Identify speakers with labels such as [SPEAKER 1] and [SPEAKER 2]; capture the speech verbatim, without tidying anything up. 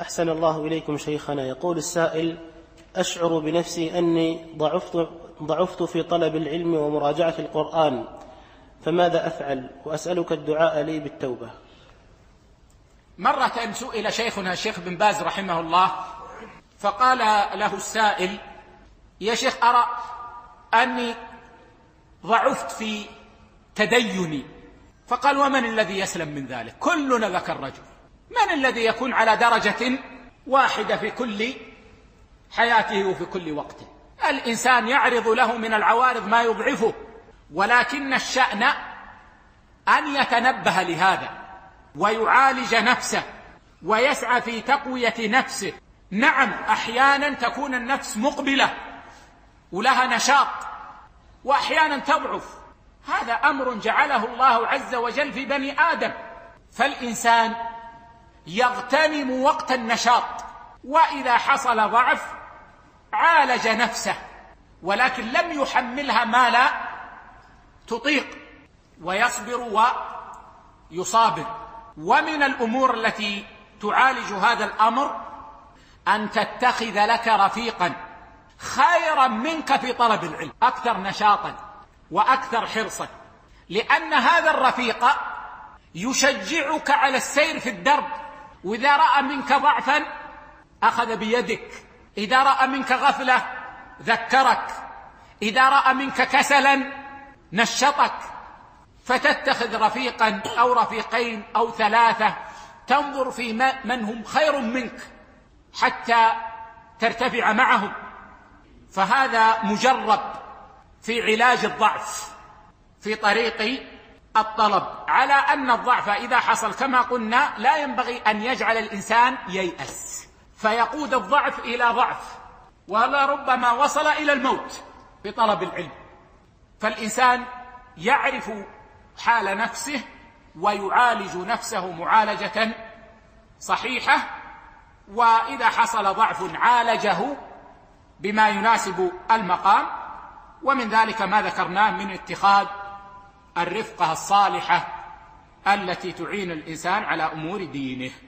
[SPEAKER 1] أحسن الله إليكم شيخنا. يقول السائل: أشعر بنفسي أني ضعفت, ضعفت في طلب العلم ومراجعة القرآن، فماذا أفعل؟ وأسألك الدعاء لي بالتوبة.
[SPEAKER 2] مرة سئل شيخنا الشيخ بن باز رحمه الله فقال له السائل: يا شيخ، أرى أني ضعفت في تديني. فقال: ومن الذي يسلم من ذلك؟ كلنا ذاك الرجل. من الذي يكون على درجة واحدة في كل حياته وفي كل وقته؟ الإنسان يعرض له من العوارض ما يضعفه، ولكن الشأن أن يتنبه لهذا ويعالج نفسه ويسعى في تقوية نفسه. نعم، أحيانا تكون النفس مقبلة ولها نشاط، وأحيانا تضعف. هذا أمر جعله الله عز وجل في بني آدم، فالإنسان يغتنم وقت النشاط، وإذا حصل ضعف عالج نفسه، ولكن لم يحملها ما لا تطيق، ويصبر ويصابر. ومن الأمور التي تعالج هذا الأمر أن تتخذ لك رفيقا خيرا منك في طلب العلم، أكثر نشاطا وأكثر حرصا، لأن هذا الرفيق يشجعك على السير في الدرب، وإذا رأى منك ضعفا أخذ بيدك، إذا رأى منك غفلة ذكرك، إذا رأى منك كسلا نشطك. فتتخذ رفيقا أو رفيقين أو ثلاثة تنظر في من هم خير منك حتى ترتفع معهم، فهذا مجرب في علاج الضعف في طريق الطلب. على أن الضعف إذا حصل كما قلنا لا ينبغي أن يجعل الإنسان ييأس فيقود الضعف إلى ضعف، ولا ربما وصل إلى الموت في طلب العلم. فالإنسان يعرف حال نفسه ويعالج نفسه معالجة صحيحة، وإذا حصل ضعف عالجه بما يناسب المقام. ومن ذلك ما ذكرناه من اتخاذ الرفقة الصالحة التي تعين الإنسان على أمور دينه.